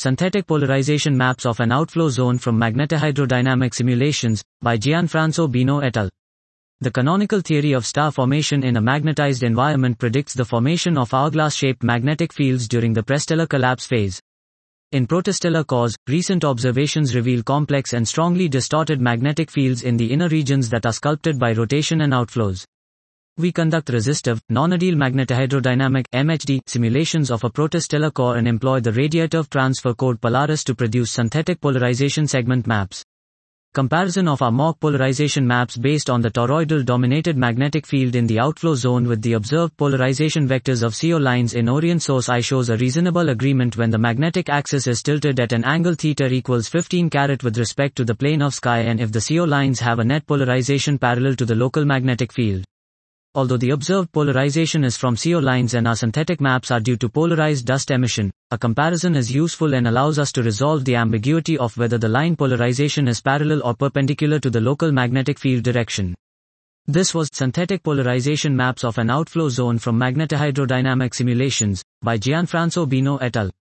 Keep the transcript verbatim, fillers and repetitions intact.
Synthetic Polarization Maps of an Outflow Zone from Magnetohydrodynamic Simulations, by Gianfranco Bino et al. The canonical theory of star formation in a magnetized environment predicts the formation of hourglass-shaped magnetic fields during the prestellar collapse phase. In protostellar cores, recent observations reveal complex and strongly distorted magnetic fields in the inner regions that are sculpted by rotation and outflows. We conduct resistive, non-ideal magnetohydrodynamic (M H D) simulations of a protostellar core and employ the radiative transfer code Polaris to produce synthetic polarization segment maps. Comparison of our mock polarization maps based on the toroidal-dominated magnetic field in the outflow zone with the observed polarization vectors of C O lines in Orion source I shows a reasonable agreement when the magnetic axis is tilted at an angle theta equals fifteen carat with respect to the plane of sky and if the C O lines have a net polarization parallel to the local magnetic field. Although the observed polarization is from C O lines and our synthetic maps are due to polarized dust emission, a comparison is useful and allows us to resolve the ambiguity of whether the line polarization is parallel or perpendicular to the local magnetic field direction. This was Synthetic Polarization Maps of an Outflow Zone from Magnetohydrodynamic Simulations, by Gianfranco Bino et al.